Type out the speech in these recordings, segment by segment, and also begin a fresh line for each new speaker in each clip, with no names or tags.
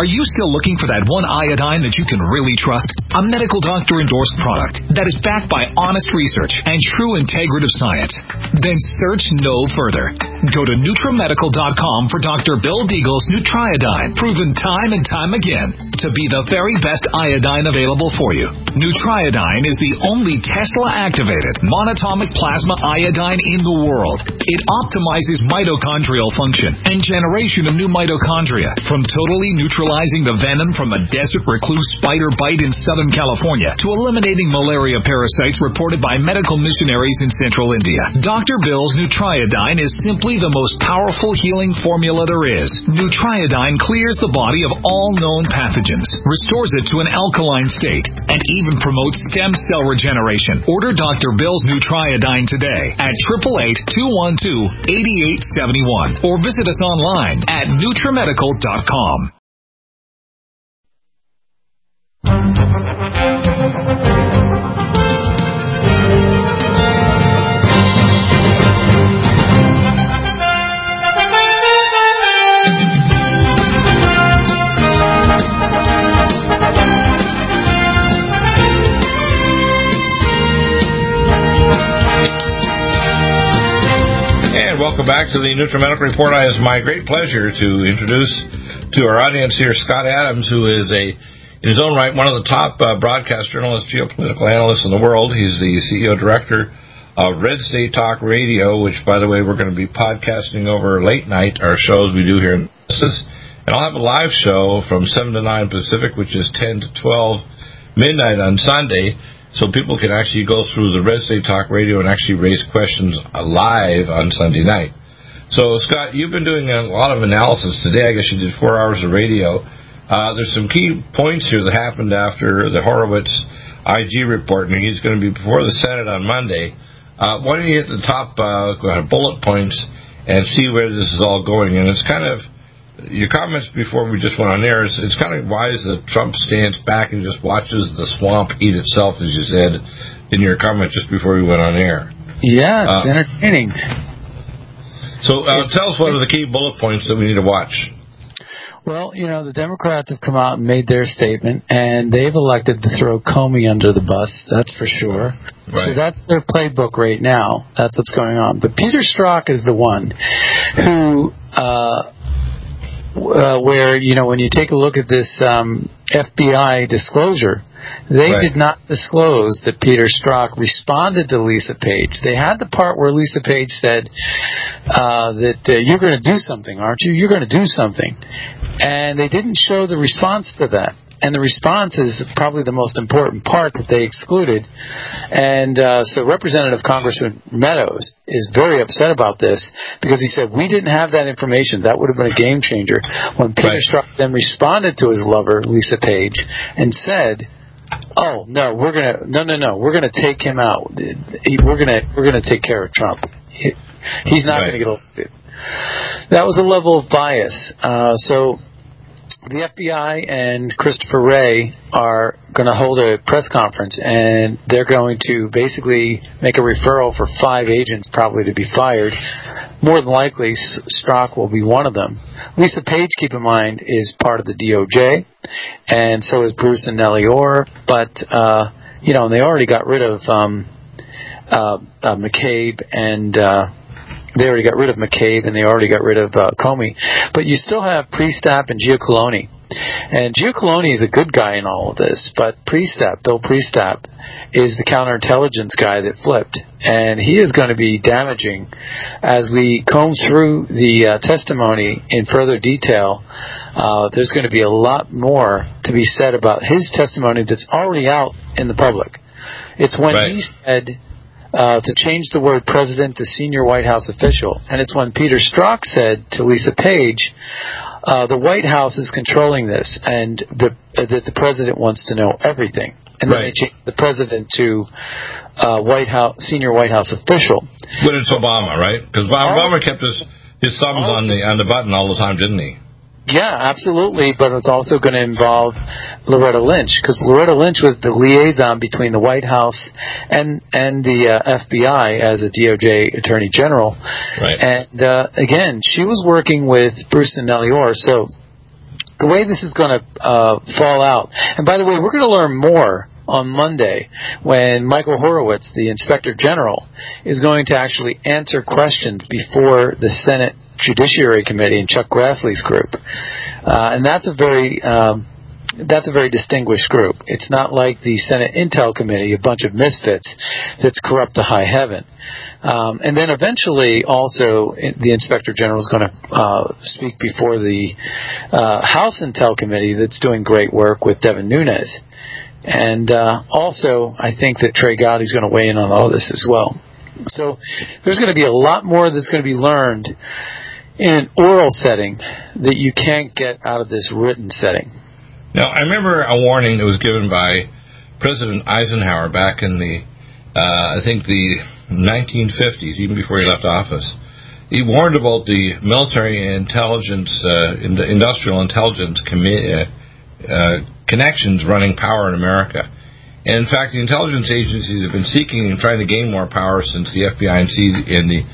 Are you still looking for that one iodine that you can really trust? A medical doctor-endorsed product that is backed by honest research and true integrative science? Then search no further. Go to NutriMedical.com for Dr. Bill Deagle's Nutriodine, proven time and time again to be the very best iodine available for you. Nutriodine is the only Tesla-activated monatomic plasma iodine in the world. It optimizes mitochondrial function and generation of new mitochondria, from totally neutralizing the venom from a desert recluse spider bite in Southern California to eliminating malaria parasites reported by medical missionaries in Central India. Dr. Bill's Nutriodine is simply the most powerful healing formula there is. Nutriodine clears the body of all known pathogens, restores it to an alkaline state, and even promotes stem cell regeneration. Order Dr. Bill's Nutriodine today at 888-212-8871 or visit us online at NutriMedical.com.
Welcome back to the NutriMedical Report. It is my great pleasure to introduce to our audience here Scott Adams, who is in his own right, one of the top broadcast journalists, geopolitical analysts in the world. He's the CEO director of Red State Talk Radio, which, by the way, we're going to be podcasting over late night, our shows we do here in Texas. And I'll have a live show from 7 to 9 Pacific, which is 10 to 12 midnight on Sunday. So people can actually go through the Red State Talk Radio and actually raise questions live on Sunday night. So, Scott, you've been doing a lot of analysis today. I guess you did 4 hours of radio. There's some key points here that happened after the Horowitz IG report, and he's going to be before the Senate on Monday. Why don't you hit the top bullet points and see where this is all going? And it's kind of, your comments before we just went on air, it's kind of wise that Trump stands back and just watches the swamp eat itself, as you said in your comment just before we went on air.
Yeah, it's entertaining.
So tell us what are the key bullet points that we need to watch.
Well, the Democrats have come out and made their statement, and they've elected to throw Comey under the bus, that's for sure. Right. So that's their playbook right now. That's what's going on. But Peter Strzok is the one who... where, when you take a look at this FBI disclosure, they did not disclose that Peter Strzok responded to Lisa Page. They had the part where Lisa Page said that you're going to do something, aren't you? You're going to do something. And they didn't show the response to that. And the response is probably the most important part that they excluded. And so Representative Congressman Meadows is very upset about this because he said, we didn't have that information. That would have been a game changer. When Peter Strzok then responded to his lover, Lisa Page, and said, oh, no, we're going to take him out. We're going to take care of Trump. He's not going to get elected. That was a level of bias. So the FBI and Christopher Wray are going to hold a press conference, and they're going to basically make a referral for 5 agents probably to be fired. More than likely, Strzok will be one of them. Lisa Page, keep in mind, is part of the DOJ, and so is Bruce and Nellie Orr. But, they already got rid of McCabe and... They already got rid of McCabe, and they already got rid of Comey. But you still have Priestap and Giacolone. And Giacolone is a good guy in all of this, but Bill Priestap, is the counterintelligence guy that flipped. And he is going to be damaging. As we comb through the testimony in further detail, there's going to be a lot more to be said about his testimony that's already out in the public. It's when he said... to change the word president to senior White House official. And it's when Peter Strzok said to Lisa Page, the White House is controlling this, and that the president wants to know everything. And then they changed the president to senior White House official.
But it's Obama, right? Because Obama kept his thumbs on the button all the time, didn't he?
Yeah, absolutely, but it's also going to involve Loretta Lynch, because Loretta Lynch was the liaison between the White House and the FBI as a DOJ Attorney General. Right. And, again, she was working with Bruce and Nellie Orr, so the way this is going to fall out. And by the way, we're going to learn more on Monday when Michael Horowitz, the Inspector General, is going to actually answer questions before the Senate Judiciary Committee and Chuck Grassley's group. And that's a very distinguished group. It's not like the Senate Intel Committee, a bunch of misfits that's corrupt to high heaven. And then eventually also the Inspector General is going to speak before the House Intel Committee that's doing great work with Devin Nunes. And also I think that Trey Gowdy is going to weigh in on all this as well. So there's going to be a lot more that's going to be learned in an oral setting that you can't get out of this written setting.
Now, I remember a warning that was given by President Eisenhower back in the, I think the 1950s, even before he left office. He warned about the military intelligence, industrial intelligence connections running power in America. And in fact, the intelligence agencies have been seeking and trying to gain more power since the FBI and the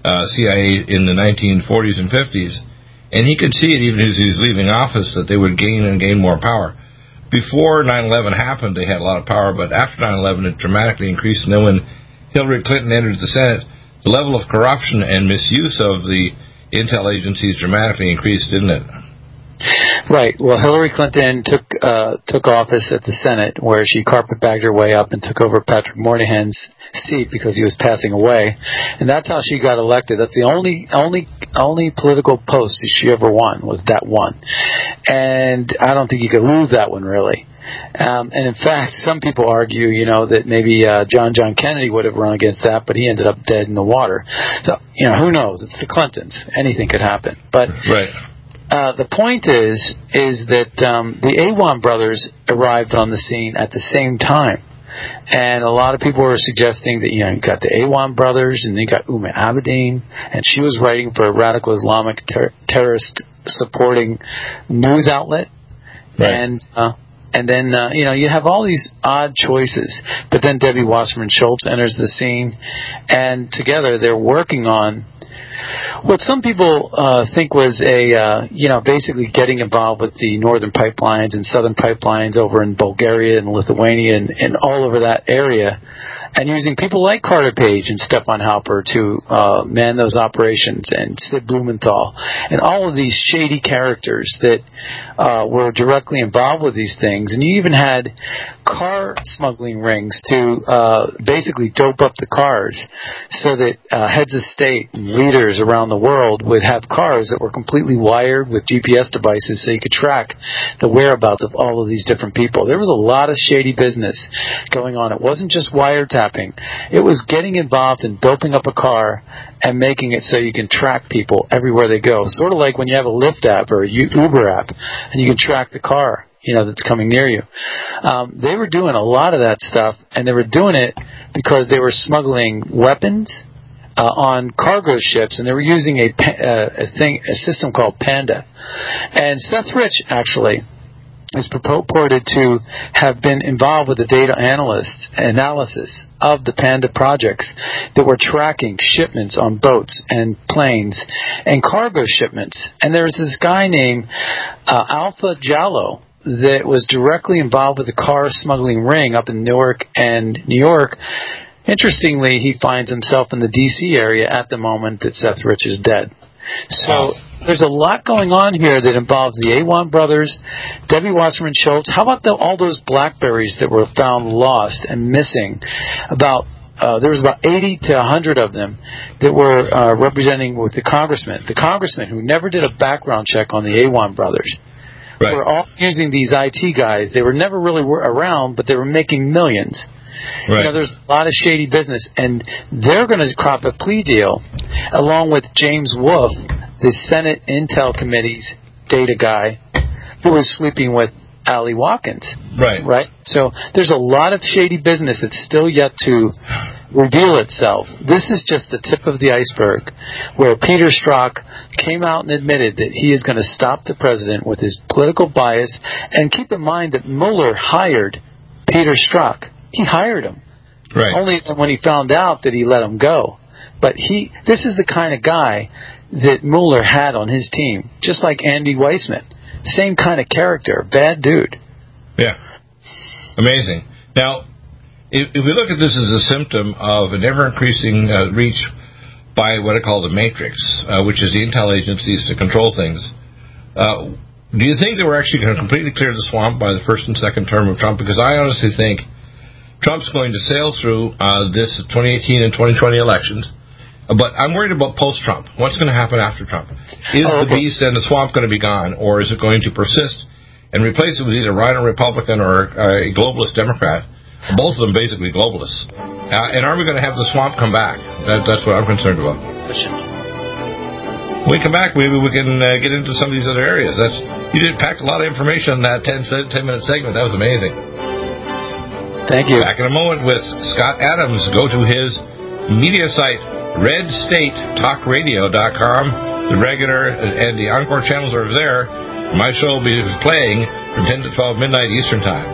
CIA in the 1940s and 50s. And he could see it even as he was leaving office that they would gain more power. Before 9/11 happened, they had a lot of power, but after 9/11, it dramatically increased. And then when Hillary Clinton entered the Senate, the level of corruption and misuse of the intel agencies dramatically increased, didn't it?
Right. Well, Hillary Clinton took office at the Senate, where she carpetbagged her way up and took over Patrick Moynihan's seat because he was passing away, and that's how she got elected. That's the only political post she ever won, was that one, and I don't think you could lose that one really. And in fact, some people argue, that maybe John Kennedy would have run against that, but he ended up dead in the water. So, who knows? It's the Clintons. Anything could happen. But
right.
The point is that the Awan brothers arrived on the scene at the same time. And a lot of people were suggesting that, you got the Awan brothers, and then you got Umm Abedin, and she was writing for a radical Islamic terrorist supporting news outlet.
Right.
And then, you have all these odd choices. But then Debbie Wasserman Schultz enters the scene, and together they're working on what some people think was basically getting involved with the northern pipelines and southern pipelines over in Bulgaria and Lithuania and all over that area, and using people like Carter Page and Stefan Halper to man those operations, and Sid Blumenthal, and all of these shady characters that were directly involved with these things. And you even had car smuggling rings to basically dope up the cars so that heads of state and leaders around the world would have cars that were completely wired with GPS devices so you could track the whereabouts of all of these different people. There was a lot of shady business going on. It wasn't just wiretapping. It was getting involved in doping up a car and making it so you can track people everywhere they go. Sort of like when you have a Lyft app or a Uber app and you can track the car that's coming near you. They were doing a lot of that stuff, and they were doing it because they were smuggling weapons on cargo ships, and they were using a system called Panda. And Seth Rich actually is purported to have been involved with the data analysis of the Panda projects that were tracking shipments on boats and planes and cargo shipments. And there was this guy named Alpha Jallo that was directly involved with the car smuggling ring up in Newark and New York. Interestingly, he finds himself in the D.C. area at the moment that Seth Rich is dead. So there's a lot going on here that involves the Awan brothers, Debbie Wasserman Schultz. How about all those BlackBerries that were found lost and missing? There was about 80 to 100 of them that were representing with the congressman who never did a background check on the Awan brothers. Right. Were all using these IT guys. They were never really around, but they were making millions. Right. There's a lot of shady business, and they're going to crop a plea deal along with James Wolf, the Senate Intel Committee's data guy, who was sleeping with Ali Watkins. Right. So there's a lot of shady business that's still yet to reveal itself. This is just the tip of the iceberg, where Peter Strzok came out and admitted that he is going to stop the president with his political bias. And keep in mind that Mueller hired Peter Strzok. He hired him. Right. Only when he found out that he let him go. But this is the kind of guy that Mueller had on his team, just like Andy Weissman. same kind of character, bad dude.
Yeah. Amazing. Now, if we look at this as a symptom of an ever-increasing reach by what I call the Matrix, which is the intel agencies to control things, do you think that we're actually going to completely clear the swamp by the first and second term of Trump? Because I honestly think Trump's going to sail through this 2018 and 2020 elections, but I'm worried about post-Trump. What's going to happen after Trump? Is the beast and the swamp going to be gone, or is it going to persist and replace it with either Rhino Republican or a globalist Democrat? Both of them basically globalists. And are we going to have the swamp come back? That's what I'm concerned about. When we come back, maybe we can get into some of these other areas. You did pack a lot of information in that 10-minute segment. That was amazing.
Thank you.
Back in a moment with Scott Adams. Go to his media site, RedStateTalkRadio.com. The regular and the encore channels are there. My show will be playing from 10 to 12 midnight Eastern Time.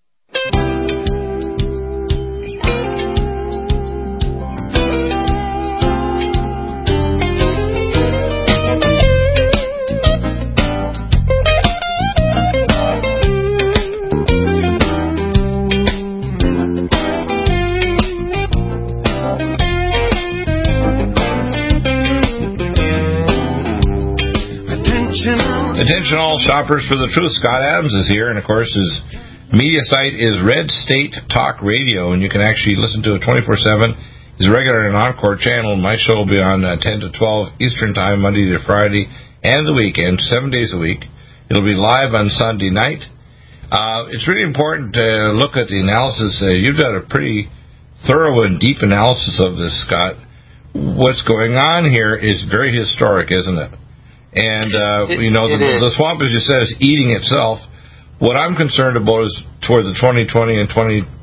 Attention all shoppers for the truth. Scott Adams is here, and of course his media site is Red State Talk Radio, and you can actually listen to it 24/7. His regular and encore channel. My show will be on 10 to 12 Eastern Time, Monday to Friday, and the weekend, 7 days a week. It'll be live on Sunday night. It's really important to look at the analysis. You've done a pretty thorough and deep analysis of this, Scott. What's going on here is very historic, isn't it? And, the swamp, as you said, is eating itself. What I'm concerned about is toward the 2020 and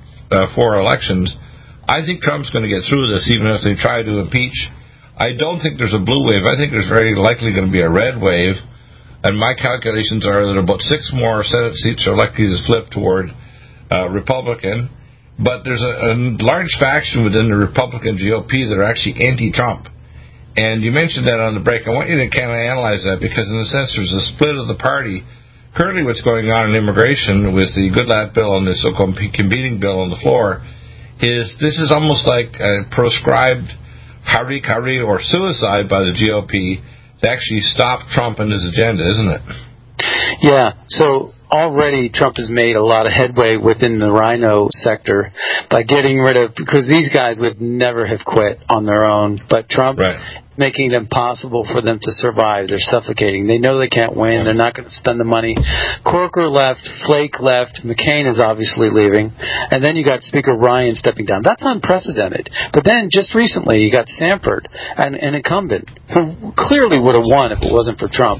24 elections. I think Trump's going to get through this, even if they try to impeach. I don't think there's a blue wave. I think there's very likely going to be a red wave. And my calculations are that about 6 more Senate seats are likely to flip toward Republican. But there's a large faction within the Republican GOP that are actually anti-Trump. And you mentioned that on the break. I want you to kind of analyze that, because in a sense there's a split of the party. Currently what's going on in immigration with the Goodlatte bill and the so-called competing bill on the floor is this is almost like a proscribed hari-kari or suicide by the GOP to actually stop Trump and his agenda, isn't it?
Yeah, so already Trump has made a lot of headway within the Rhino sector by getting rid of, because these guys would never have quit on their own, but Trump... Right. Making it impossible for them to survive. They're suffocating. They know they can't win. They're not going to spend the money. Corker left. Flake left. McCain is obviously leaving. And then you got Speaker Ryan stepping down. That's unprecedented. But then just recently you got Sanford, an incumbent, who clearly would have won if it wasn't for Trump,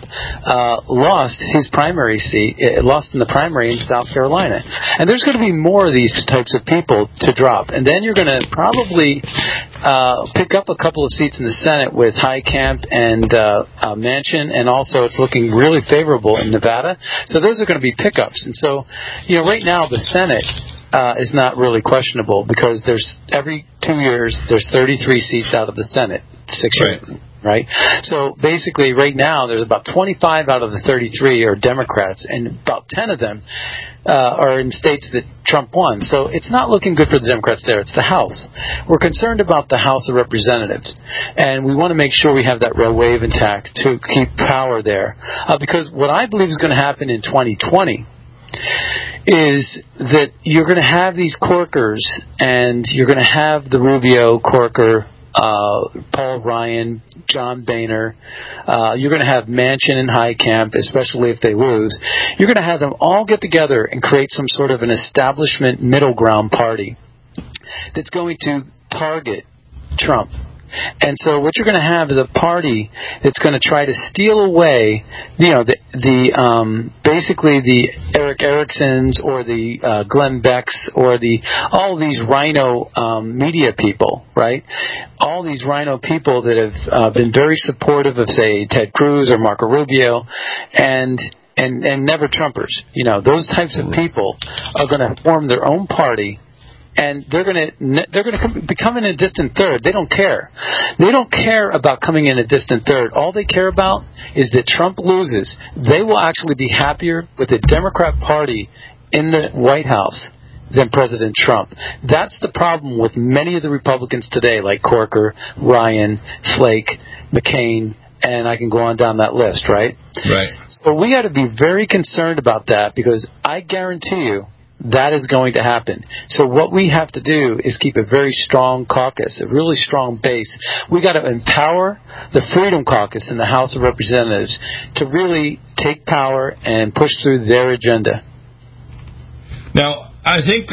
lost his primary seat, lost in the primary in South Carolina. And there's going to be more of these types of people to drop. And then you're going to probably pick up a couple of seats in the Senate with Heitkamp and Manchin, and also it's looking really favorable in Nevada. So those are going to be pickups. And so, right now the Senate is not really questionable, because there's every 2 years there's 33 seats out of the Senate, 6 years. Right? So basically right now there's about 25 out of the 33 are Democrats, and about 10 of them are in states that Trump won. So it's not looking good for the Democrats there. It's the House. We're concerned about the House of Representatives, and we want to make sure we have that red wave intact to keep power there. Because what I believe is going to happen in 2020 is that you're going to have these Corkers, and you're going to have the Rubio, Corker, Paul Ryan, John Boehner. You're going to have Manchin and Heitkamp, especially if they lose. You're going to have them all get together and create some sort of an establishment middle ground party that's going to target Trump. And so what you're going to have is a party that's going to try to steal away, basically the Eric Ericksons or the Glenn Becks or all these Rhino media people, right? All these Rhino people that have been very supportive of, say, Ted Cruz or Marco Rubio, and never Trumpers. Those types of people are going to form their own party and they're going to be coming in a distant third. They don't care. They don't care about coming in a distant third. All they care about is that Trump loses. They will actually be happier with the Democrat Party in the White House than President Trump. That's the problem with many of the Republicans today, like Corker, Ryan, Flake, McCain, and I can go on down that list, right?
Right.
So we got to be very concerned about that, because I guarantee you that is going to happen. So what we have to do is keep a very strong caucus, a really strong base. We got to empower the Freedom Caucus in the House of Representatives to really take power and push through their agenda.
Now, I think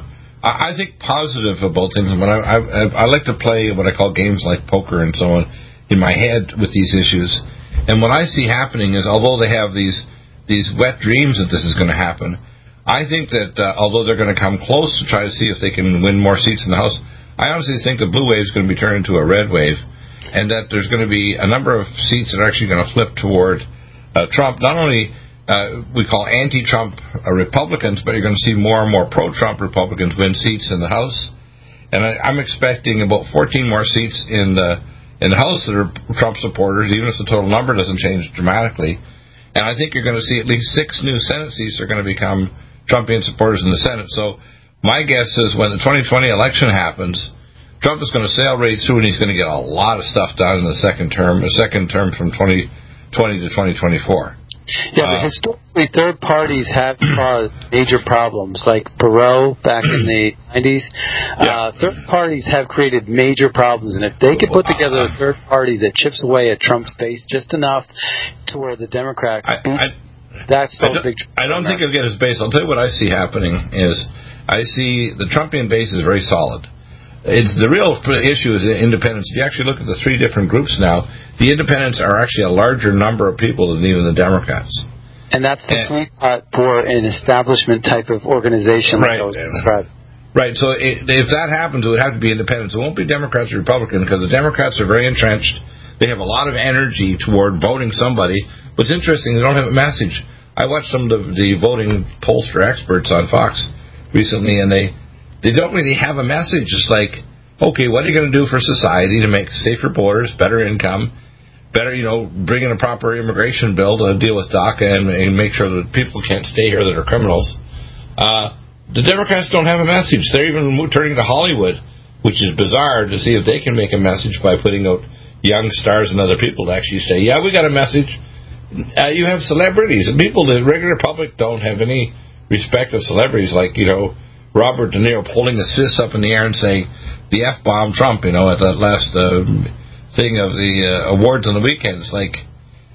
positive about things. When I like to play what I call games like poker and so on in my head with these issues. And what I see happening is, although they have these wet dreams that this is going to happen, I think that although they're going to come close to try to see if they can win more seats in the House, I honestly think the blue wave is going to be turned into a red wave, and that there's going to be a number of seats that are actually going to flip toward Trump. Not only we call anti-Trump Republicans, but you're going to see more and more pro-Trump Republicans win seats in the House. And I'm expecting about 14 more seats in the House that are Trump supporters, even if the total number doesn't change dramatically. And I think you're going to see at least 6 new Senate seats are going to become Trumpian supporters in the Senate. So my guess is when the 2020 election happens, Trump is going to sail right through, and he's going to get a lot of stuff done in the second term from 2020 to 2024.
Yeah, but historically, third parties have caused major problems, like Perot back in the 90s. Third parties have created major problems, and if they could put together a third party that chips away at Trump's base just enough to where the Democrat that's no big.
I don't think he'll get his base. I'll tell you what I see happening is I see the Trumpian base is very solid. It's the real issue is independents. If you actually look at the 3 different groups now, the independents are actually a larger number of people than even the Democrats.
And that's the sweet spot for an establishment type of organization like those described.
Right, so if that happens, it would have to be independents. It won't be Democrats or Republicans, because the Democrats are very entrenched. They have a lot of energy toward voting somebody. What's interesting, they don't have a message. I watched some of the voting pollster experts on Fox recently, and they don't really have a message. It's like, okay, what are you going to do for society to make safer borders, better income, better, bring in a proper immigration bill to deal with DACA and make sure that people can't stay here that are criminals. The Democrats don't have a message. They're even turning to Hollywood, which is bizarre, to see if they can make a message by putting out young stars and other people to actually say, yeah, we got a message. You have celebrities. And people, the regular public, don't have any respect of celebrities, like, Robert De Niro holding his fists up in the air and saying the F-bomb Trump, at that last thing of the awards on the weekend. It's like,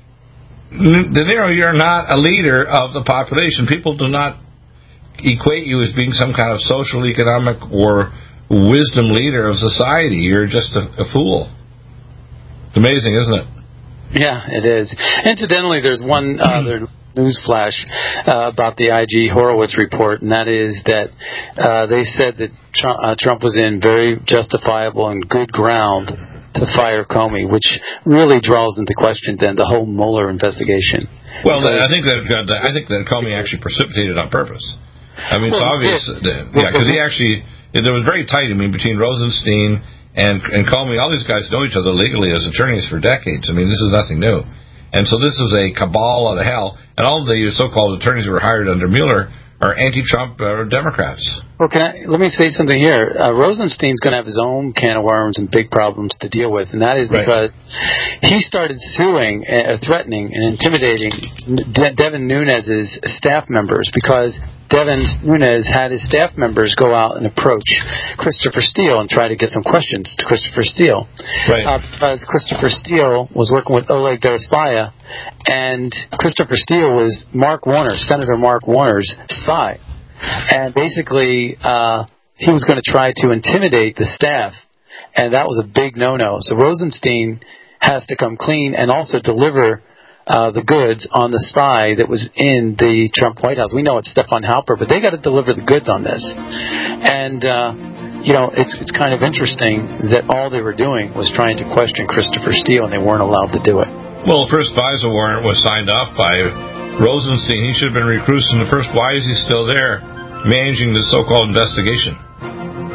De Niro, you're not a leader of the population. People do not equate you as being some kind of social, economic, or wisdom leader of society. You're just a fool. It's amazing, isn't it?
Yeah, it is. Incidentally, there's one other newsflash about the IG Horowitz report, and that is that they said that Trump was in very justifiable and good ground to fire Comey, which really draws into question then the whole Mueller investigation.
Well, I think that Comey actually precipitated on purpose. I mean, it's obvious, because it was very tight. I mean, between Rosenstein and Comey, all these guys know each other legally as attorneys for decades. I mean, this is nothing new. And so this is a cabal out of hell. And all the so-called attorneys who were hired under Mueller are anti-Trump Democrats.
Well, let me say something here. Rosenstein's going to have his own can of worms and big problems to deal with, and that is because he started suing, threatening, and intimidating Devin Nunes's staff members, because Devin Nunes had his staff members go out and approach Christopher Steele and try to get some questions to Christopher Steele.
Right.
Because Christopher Steele was working with Oleg Derispaya, and Christopher Steele was Senator Mark Warner's spy. And basically, he was going to try to intimidate the staff, and that was a big no-no. So Rosenstein has to come clean and also deliver the goods on the spy that was in the Trump White House. We know it's Stefan Halper, but they got to deliver the goods on this. And, it's kind of interesting that all they were doing was trying to question Christopher Steele, and they weren't allowed to do it.
Well, the first FISA warrant was signed off by Rosenstein. He should have been recruited in the first. Why is he still there managing this so-called investigation?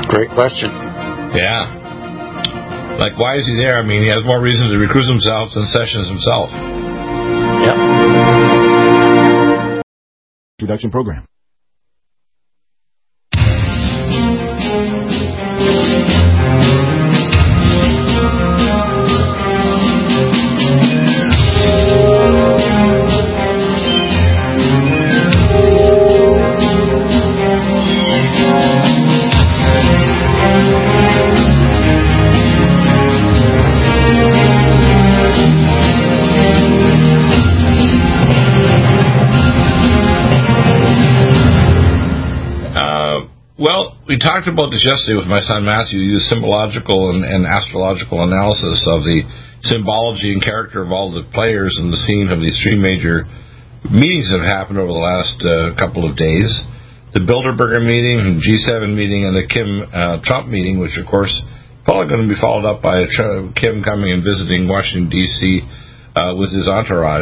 Great question.
Yeah. Like, why is he there? I mean, he has more reason to recruit himself than Sessions himself.
Yep.
Reduction program.
Well, we talked about this yesterday with my son Matthew. He used symbological and astrological analysis of the symbology and character of all the players in the scene of these three major meetings that have happened over the last couple of days. The Bilderberger meeting, G7 meeting, and the Kim-Trump meeting, which, of course, probably going to be followed up by Kim coming and visiting Washington, D.C. With his entourage.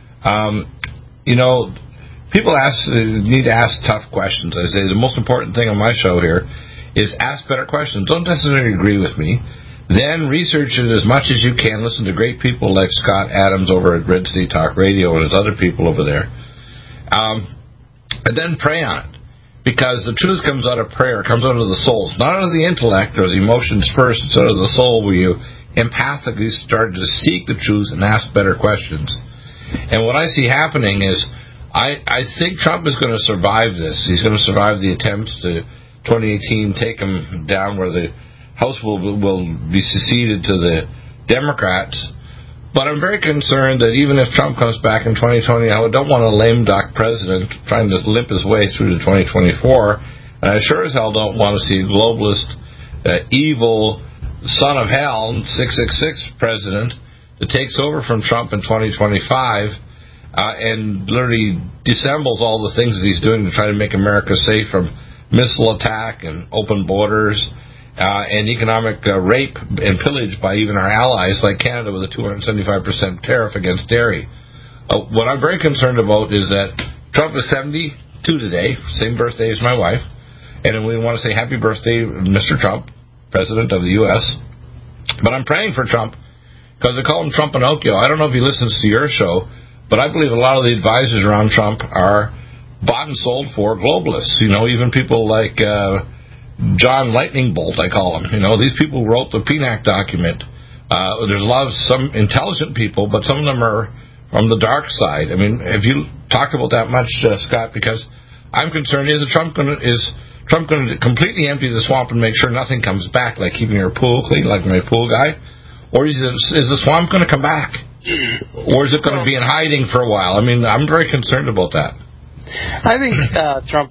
People need to ask tough questions. I say the most important thing on my show here is ask better questions. Don't necessarily agree with me. Then research it as much as you can. Listen to great people like Scott Adams over at Red State Talk Radio and his other people over there. And then pray on it. Because the truth comes out of prayer. It comes out of the soul. It's not out of the intellect or the emotions first. It's out of the soul where you empathically start to seek the truth and ask better questions. And what I see happening is I think Trump is going to survive this. He's going to survive the attempts to 2018 take him down where the House will be seceded to the Democrats. But I'm very concerned that even if Trump comes back in 2020, I don't want a lame duck president trying to limp his way through to 2024. And I sure as hell don't want to see a globalist, evil son of hell, 666 president that takes over from Trump in 2025. And literally dissembles all the things that he's doing to try to make America safe from missile attack and open borders and economic rape and pillage by even our allies like Canada with a 275% tariff against dairy. What I'm very concerned about is that Trump is 72 today, same birthday as my wife, and we want to say happy birthday, Mr. Trump, President of the U.S. But I'm praying for Trump because they call him Trump Pinocchio. I don't know if he listens to your show, but I believe a lot of the advisors around Trump are bought and sold for globalists. Even people like John Lightning Bolt, I call him. These people wrote the PNAC document. There's a lot of some intelligent people, but some of them are from the dark side. I mean, have you talked about that much, Scott? Because I'm concerned, is Trump going to completely empty the swamp and make sure nothing comes back, like keeping your pool clean, like my pool guy? Or is the swamp going to come back? Or is it going to be in hiding for a while? I mean, I'm very concerned about that.
I think Trump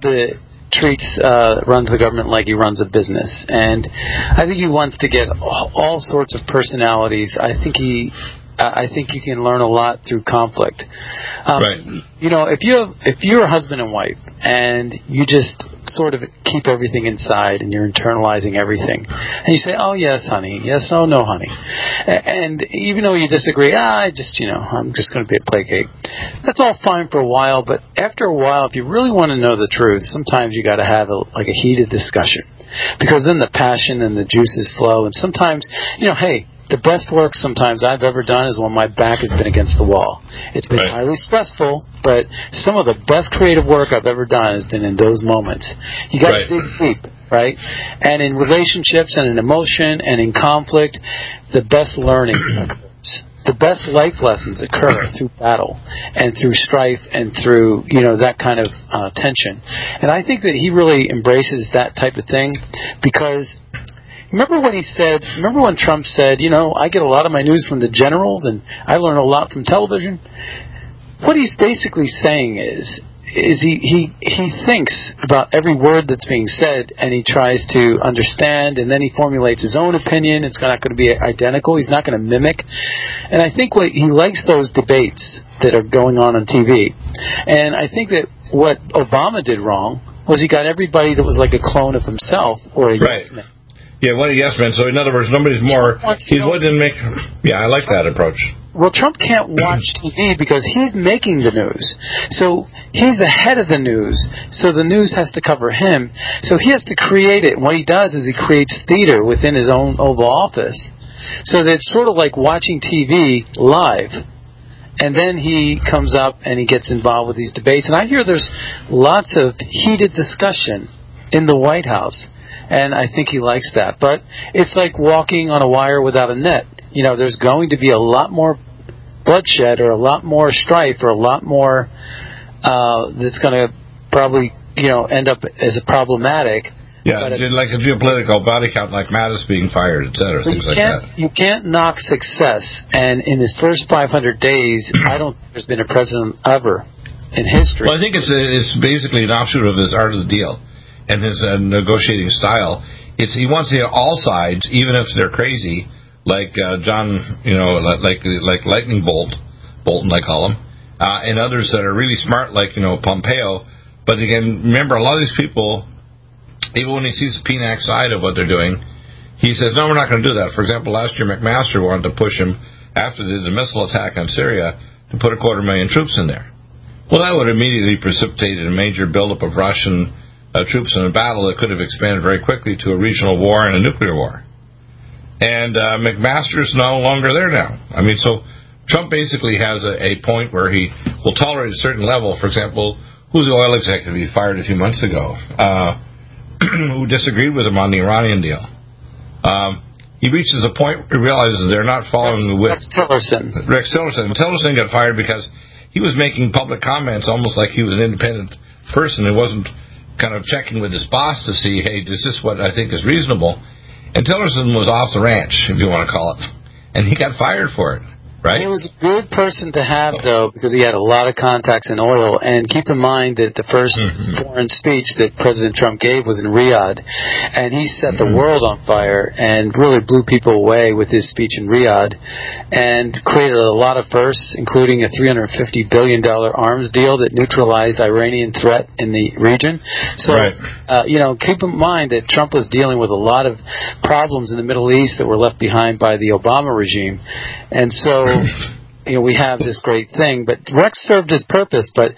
runs the government like he runs a business, and I think he wants to get all sorts of personalities. I think you can learn a lot through conflict.
Right.
If you're a husband and wife, and you just sort of keep everything inside and you're internalizing everything, and you say, oh yes honey, yes, oh no honey, and even though you disagree, I'm just going to be a placate, that's all fine for a while, but after a while, if you really want to know the truth, sometimes you got to have a heated discussion, because then the passion and the juices flow, and sometimes, hey, the best work sometimes I've ever done is when my back has been against the wall. It's been highly stressful, but some of the best creative work I've ever done has been in those moments. You got to dig deep, right? And in relationships and in emotion and in conflict, the best learning occurs. The best life lessons occur through battle and through strife and through, that kind of tension. And I think that he really embraces that type of thing because... Remember when Trump said, I get a lot of my news from the generals and I learn a lot from television? What he's basically saying is he thinks about every word that's being said and he tries to understand, and then he formulates his own opinion. It's not going to be identical. He's not going to mimic. And I think he likes those debates that are going on TV. And I think that what Obama did wrong was he got everybody that was like a clone of himself or a yes man.
Yeah, what a yes man. So in other words, nobody's more. He wouldn't make. Yeah, I like that approach.
Well, Trump can't watch TV because he's making the news. So he's ahead of the news, so the news has to cover him. So he has to create it. And what he does is he creates theater within his own Oval Office. So that it's sort of like watching TV live. And then he comes up and he gets involved with these debates. And I hear there's lots of heated discussion in the White House. And I think he likes that. But it's like walking on a wire without a net. You know, there's going to be a lot more bloodshed or a lot more strife or a lot more that's going to probably, end up as a problematic.
Yeah, like a geopolitical body count, like Mattis being fired, et cetera, things like that.
You can't knock success. And in his first 500 days, I don't think there's been a president ever in history.
Well, I think it's basically an offshoot of his art of the deal and his negotiating style. He wants to hit all sides, even if they're crazy, like John, like Lightning Bolton, I call him, and others that are really smart, like Pompeo. But again, remember, a lot of these people, even when he sees the PNAC side of what they're doing, he says, no, we're not going to do that. For example, last year McMaster wanted to push him, after the missile attack on Syria, to put 250,000 troops in there. Well, that would immediately precipitated a major buildup of Russian troops in a battle that could have expanded very quickly to a regional war and a nuclear war. And McMaster's no longer there now. I mean, so Trump basically has a point where he will tolerate a certain level. For example, who's the oil executive he fired a few months ago? Who disagreed with him on the Iranian deal. He reaches a point where he realizes they're not following
Rex Tillerson.
Rex Tillerson. Tillerson got fired because he was making public comments almost like he was an independent person and wasn't kind of checking with his boss to see, hey, is this what I think is reasonable? And Tillerson was off the ranch, if you want to call it. And he got fired for it. Right?
He was a good person to have, though, because he had a lot of contacts in oil. And keep in mind that the first foreign speech that President Trump gave was in Riyadh. And he set the world on fire and really blew people away with his speech in Riyadh and created a lot of firsts, including a $350 billion arms deal that neutralized Iranian threat in the region. So, keep in mind that Trump was dealing with a lot of problems in the Middle East that were left behind by the Obama regime. And so, we have this great thing, but Rex served his purpose. But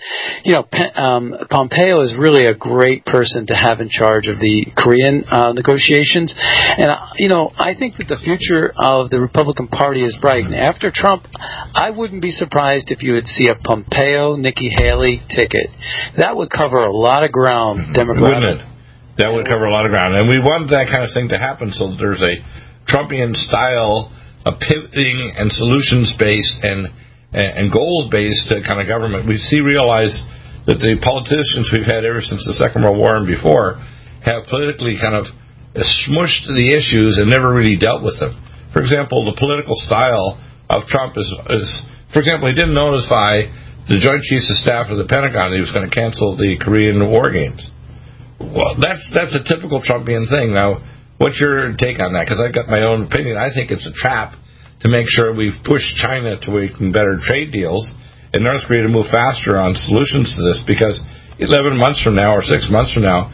Pompeo is really a great person to have in charge of the Korean negotiations, and I think that the future of the Republican Party is bright. And after Trump, I wouldn't be surprised if you would see a Pompeo Nikki Haley ticket. That would cover a lot of ground, Democratic.
Wouldn't it? That would cover a lot of ground, and we want that kind of thing to happen. So there's a Trumpian style. A pivoting and solutions-based and goals-based kind of government. We realize that the politicians we've had ever since the Second World War and before have politically kind of smushed the issues and never really dealt with them. For example, the political style of Trump is for example, he didn't notify the Joint Chiefs of Staff of the Pentagon that he was going to cancel the Korean War Games. Well, that's a typical Trumpian thing. Now, what's your take on that? Because I've got my own opinion. I think it's a trap to make sure we've pushed China to better trade deals and North Korea to move faster on solutions to this. Because 11 months from now or 6 months from now,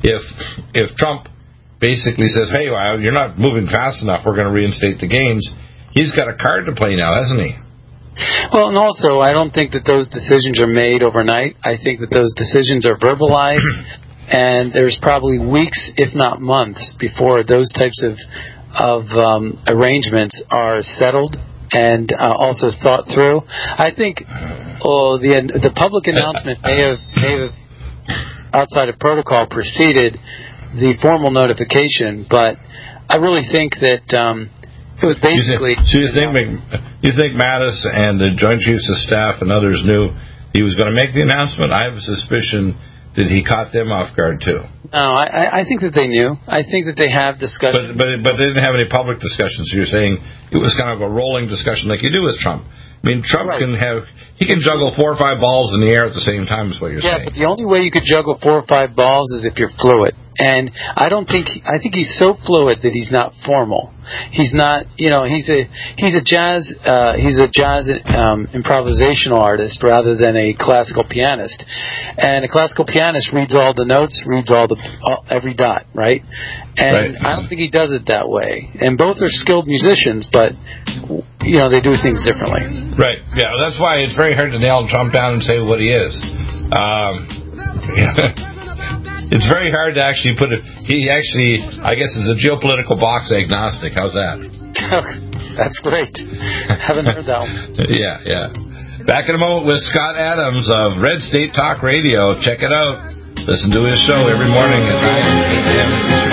if Trump basically says, hey, well, you're not moving fast enough, we're going to reinstate the games, he's got a card to play now, hasn't he?
Well, and also, I don't think that those decisions are made overnight. I think that those decisions are verbalized. And there's probably weeks, if not months, before those types of arrangements are settled and also thought through. I think the public announcement may have outside of protocol preceded the formal notification, but I really think that it was basically.
You think Mattis and the Joint Chiefs of Staff and others knew he was going to make the announcement? I have a suspicion that he caught them off guard too.
No, I think that they knew. I think that they have discussions.
But they didn't have any public discussions. So you're saying it was kind of a rolling discussion like you do with Trump. I mean, Trump can juggle 4 or 5 balls in the air at the same time is what you're saying.
Yeah, but the only way you could juggle 4 or 5 balls is if you're fluid. And I think he's so fluid that he's not formal. He's not, he's a jazz improvisational artist rather than a classical pianist. And a classical pianist reads all the notes, reads every dot, right? And I don't think he does it that way. And both are skilled musicians, but they do things differently.
Right. Yeah. That's why it's very hard to nail Trump down and say what he is. It's very hard to actually put it. He actually, I guess, is a geopolitical box agnostic. How's that?
That's great. Haven't heard that one.
Yeah. Back in a moment with Scott Adams of Red State Talk Radio. Check it out. Listen to his show every morning at 9 a.m.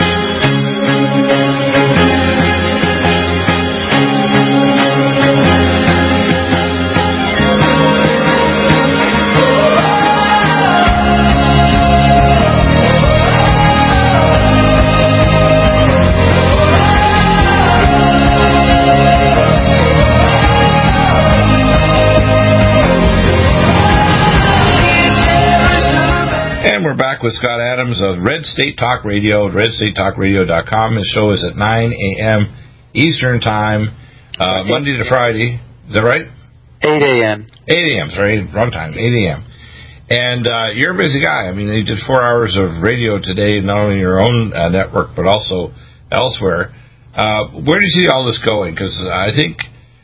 We're back with Scott Adams of Red State Talk Radio at redstatetalkradio.com. His show is at 9 a.m. Eastern Time, Monday to Friday. Is that right?
8 a.m.
8 a.m., sorry, wrong time, 8 a.m. And you're a busy guy. I mean, you did 4 hours of radio today, not only your own network, but also elsewhere. Where do you see all this going? Because I think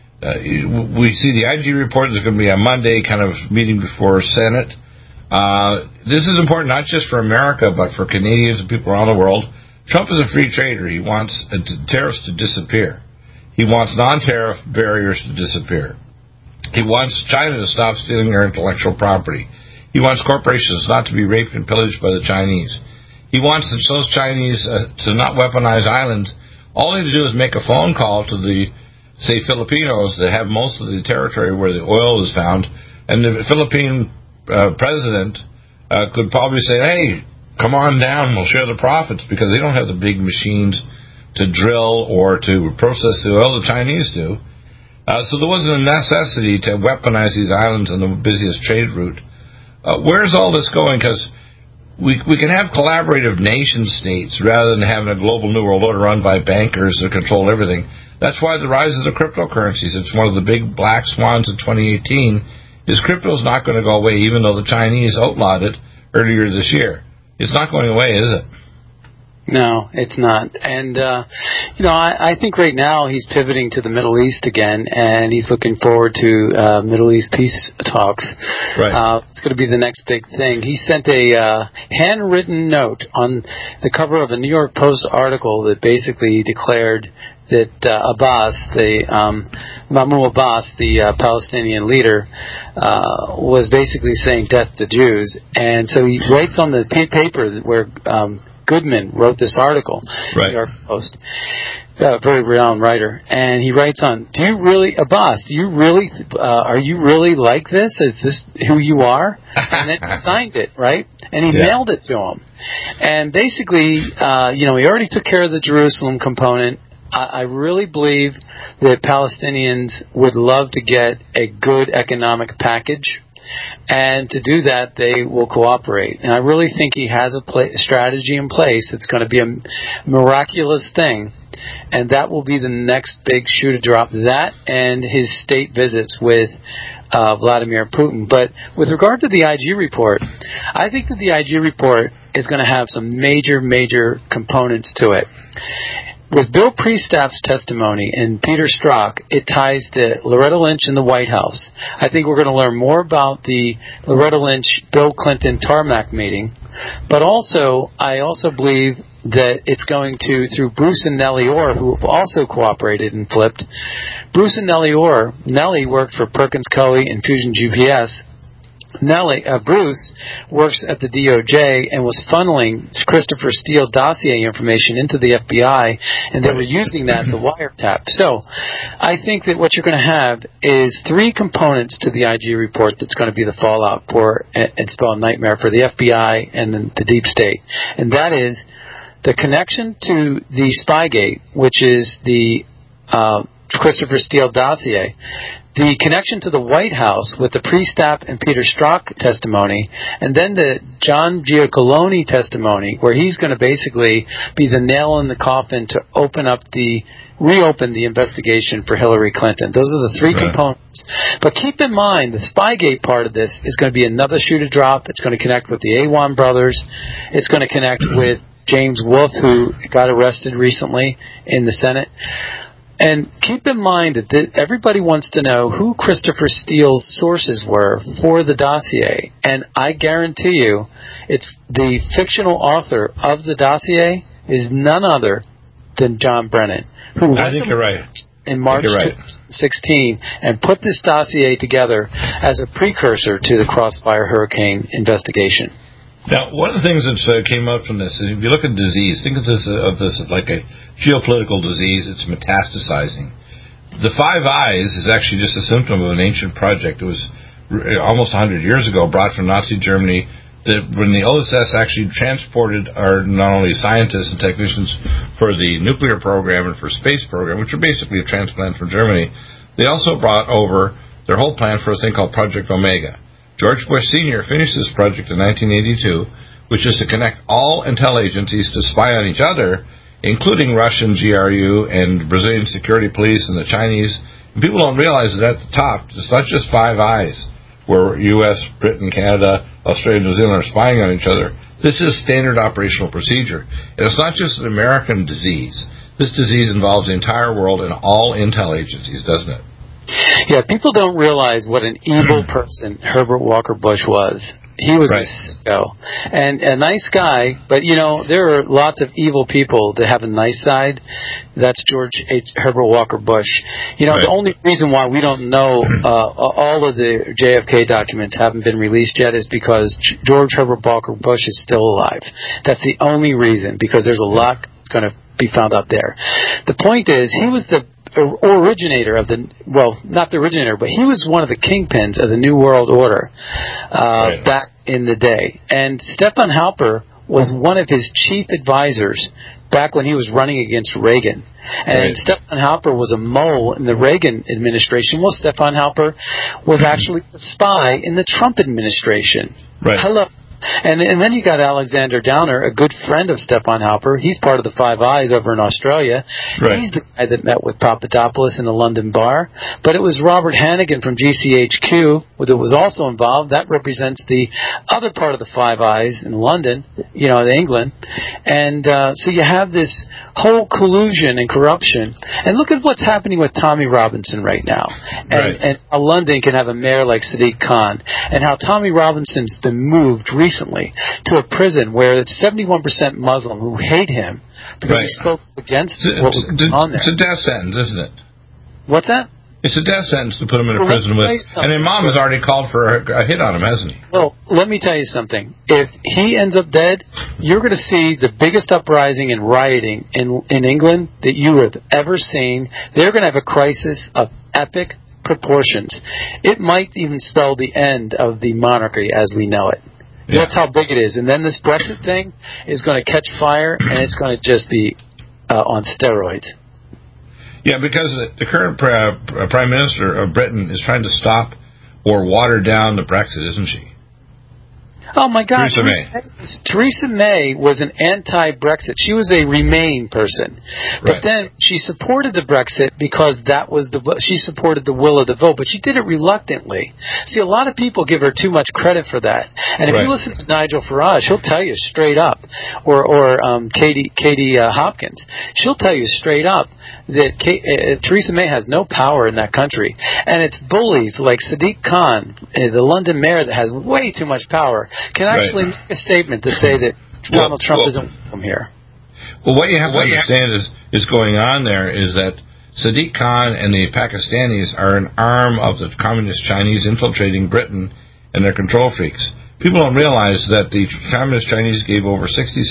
we see the IG report. There's going to be a Monday kind of meeting before Senate. This is important not just for America, but for Canadians and people around the world. Trump is a free trader. He wants tariffs to disappear. He wants non-tariff barriers to disappear. He wants China to stop stealing their intellectual property. He wants corporations not to be raped and pillaged by the Chinese. He wants those Chinese to not weaponize islands. All they need to do is make a phone call to the, say, Filipinos that have most of the territory where the oil is found, and the Philippine president could probably say, hey, come on down, we'll share the profits, because they don't have the big machines to drill or to process the oil the Chinese do. So there wasn't a necessity to weaponize these islands on the busiest trade route. Where's all this going? Because we can have collaborative nation states rather than having a global new world order run by bankers that control everything. That's why the rise of the cryptocurrencies, it's one of the big black swans of 2018, is crypto's not going to go away, even though the Chinese outlawed it earlier this year. It's not going away, is it?
No, it's not. And, I think right now he's pivoting to the Middle East again, and he's looking forward to Middle East peace talks.
Right.
It's going to be the next big thing. He sent a handwritten note on the cover of a New York Post article that basically declared that Mahmoud Abbas, the Palestinian leader, was basically saying death to Jews. And so he writes on the paper where Goodman wrote this article,
right.
New York Post, very renowned writer, and he writes on, Abbas, are you really like this? Is this who you are? And then he signed it, right? And he mailed it to him. And basically, he already took care of the Jerusalem component. I really believe that Palestinians would love to get a good economic package, and to do that, they will cooperate. And I really think he has a strategy in place that's going to be a miraculous thing, and that will be the next big shoe to drop. That and his state visits with Vladimir Putin. But with regard to the IG report, I think that the IG report is going to have some major, major components to it. With Bill Priestap's testimony and Peter Strzok, it ties to Loretta Lynch in the White House. I think we're going to learn more about the Loretta Lynch-Bill Clinton tarmac meeting, but I also believe that it's going to, through Bruce and Nellie Orr, who have also cooperated and flipped. Bruce and Nellie Orr, Nellie worked for Perkins Coie and Fusion GPS. Bruce works at the DOJ and was funneling Christopher Steele dossier information into the FBI, and they were using that to wiretap. So I think that what you're going to have is three components to the IG report that's going to be the fallout for, and spell nightmare for the FBI and the deep state. And that is the connection to the Spygate, which is the Christopher Steele dossier, the connection to the White House with the Priestap and Peter Strzok testimony, and then the John Giacolone testimony, where he's going to basically be the nail in the coffin to reopen the investigation for Hillary Clinton. Those are the three components. But keep in mind, the Spygate part of this is going to be another shoe to drop. It's going to connect with the Awan brothers. It's going to connect with James Wolfe, who got arrested recently in the Senate. And keep in mind that everybody wants to know who Christopher Steele's sources were for the dossier. And I guarantee you, it's the fictional author of the dossier is none other than John Brennan, who
I think you're right.
In March 2016 and put this dossier together as a precursor to the Crossfire Hurricane investigation.
Now, one of the things that came out from this is if you look at disease, think of this as like a geopolitical disease. It's metastasizing. The Five Eyes is actually just a symptom of an ancient project. It was almost 100 years ago brought from Nazi Germany. That when the OSS actually transported not only scientists and technicians for the nuclear program and for space program, which are basically a transplant from Germany, they also brought over their whole plan for a thing called Project Omega. George Bush Sr. finished this project in 1982, which is to connect all intel agencies to spy on each other, including Russian GRU and Brazilian security police and the Chinese. And people don't realize that at the top, it's not just Five Eyes, where U.S., Britain, Canada, Australia, New Zealand are spying on each other. This is standard operational procedure. And it's not just an American disease. This disease involves the entire world and all intel agencies, doesn't it?
Yeah, people don't realize what an evil person Herbert Walker Bush was. He was a sicko. And a nice guy, but, there are lots of evil people that have a nice side. That's Herbert Walker Bush. The only reason why we don't know all of the JFK documents haven't been released yet is because George Herbert Walker Bush is still alive. That's the only reason, because there's a lot that's going to be found out there. The point is, he was the originator of not the originator, but he was one of the kingpins of the New World Order back in the day. And Stefan Halper was one of his chief advisors back when he was running against Reagan. And Stefan Halper was a mole in the Reagan administration. Well, Stefan Halper was actually a spy in the Trump administration.
Right.
Hello. And then you got Alexander Downer, a good friend of Stefan Halper. He's part of the Five Eyes over in Australia.
Right.
He's the guy that met with Papadopoulos in the London bar. But it was Robert Hannigan from GCHQ that was also involved. That represents the other part of the Five Eyes in London, in England. And so you have this whole collusion and corruption. And look at what's happening with Tommy Robinson right now. And how London can have a mayor like Sadiq Khan. And how Tommy Robinson's been moved recently to a prison where it's 71% Muslim who hate him because he spoke against what was going on there.
It's a death sentence, isn't it?
What's that?
It's a death sentence to put him in a prison with. And Imam has already called for a hit on him, hasn't he?
Well, let me tell you something. If he ends up dead, you're going to see the biggest uprising and rioting in England that you have ever seen. They're going to have a crisis of epic proportions. It might even spell the end of the monarchy as we know it. Yeah. That's how big it is. And then this Brexit thing is going to catch fire, and it's going to just be on steroids.
Yeah, because the current Prime Minister of Britain is trying to stop or water down the Brexit, isn't she?
Oh, my God.
Theresa May.
Theresa May was an anti-Brexit. She was a Remain person. But then she supported the Brexit because she supported the will of the vote, but she did it reluctantly. See, a lot of people give her too much credit for that. And if you listen to Nigel Farage, he'll tell you straight up, or Katie Hopkins, she'll tell you straight up that Theresa May has no power in that country. And it's bullies like Sadiq Khan, the London mayor that has way too much power, can actually make a statement to say that Donald Trump isn't welcome here.
Well, what you have to understand is going on there is that Sadiq Khan and the Pakistanis are an arm of the Communist Chinese infiltrating Britain and their control freaks. People don't realize that the Communist Chinese gave over 67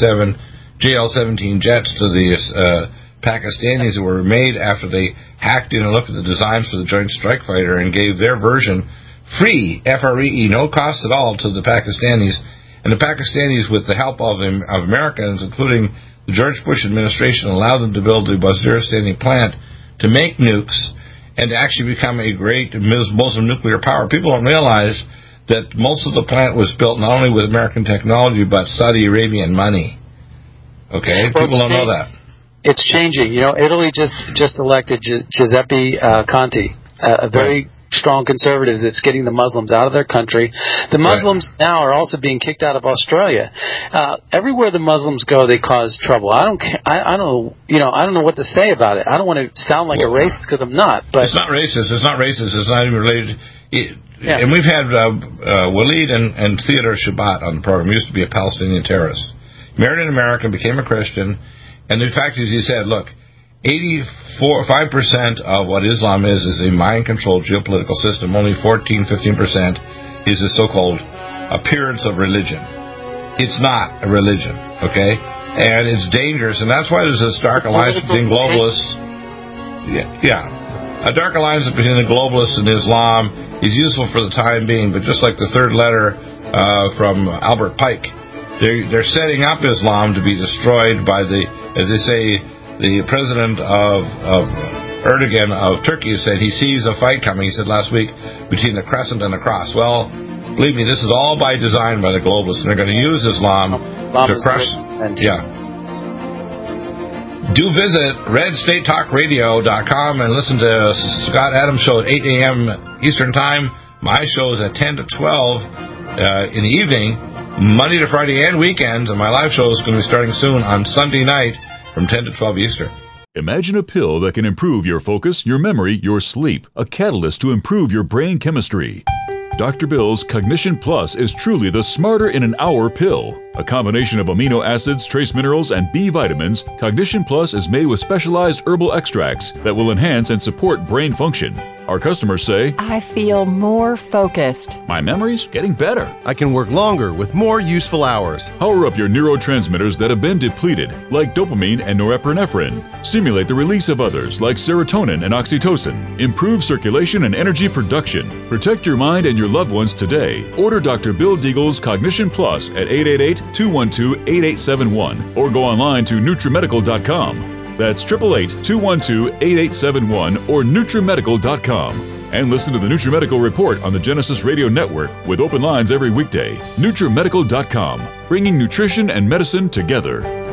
JL-17 jets to the Pakistanis that were made after they hacked in and looked at the designs for the Joint Strike Fighter and gave their version free, F-R-E-E, no cost at all to the Pakistanis. And the Pakistanis, with the help of Americans, including the George Bush administration, allowed them to build the Waziristan plant to make nukes and to actually become a great Muslim nuclear power. People don't realize that most of the plant was built not only with American technology, but Saudi Arabian money. Okay? People don't know that. It's
changing. Italy just elected Giuseppe Conte, a very strong conservative that's getting the Muslims out of their country. The Muslims now are also being kicked out of Australia. Everywhere the Muslims go, they cause trouble. I don't know what to say about it. I don't want to sound like a racist because I'm not. But
it's not racist. It's not racist. It's not even related. And we've had Waleed and Theodore Shabbat on the program. He used to be a Palestinian terrorist. Married an American, became a Christian, and the fact is, he said, look, 5% of what Islam is a mind-controlled geopolitical system. Only 14-15% is a so-called appearance of religion. It's not a religion, okay? And it's dangerous, and that's why there's this dark alliance between globalists. A dark alliance between the globalists and Islam is useful for the time being, but just like the third letter from Albert Pike, they're setting up Islam to be destroyed by as they say, the president of Erdogan of Turkey said he sees a fight coming, he said last week, between the crescent and the cross. Well, believe me, this is all by design by the globalists, and they're going to use Islam to crush. Do visit RedStateTalkRadio.com and listen to Scott Adams' show at 8 a.m. Eastern Time. My show is at 10 to 12 in the evening, Monday to Friday and weekends, and my live show is going to be starting soon on Sunday night from 10 to 12 Eastern.
Imagine a pill that can improve your focus, your memory, your sleep, a catalyst to improve your brain chemistry. Dr. Bill's Cognition Plus is truly the smarter in an hour pill. A combination of amino acids, trace minerals, and B vitamins, Cognition Plus is made with specialized herbal extracts that will enhance and support brain function. Our customers say,
I feel more focused.
My memory's getting better.
I can work longer with more useful hours.
Power up your neurotransmitters that have been depleted, like dopamine and norepinephrine. Stimulate the release of others, like serotonin and oxytocin. Improve circulation and energy production. Protect your mind and your loved ones today. Order Dr. Bill Deagle's Cognition Plus at 888-212-8871 or go online to NutriMedical.com. That's 888-212-8871 or NutriMedical.com. And listen to the NutriMedical Report on the Genesis Radio Network with open lines every weekday. NutriMedical.com, bringing nutrition and medicine together.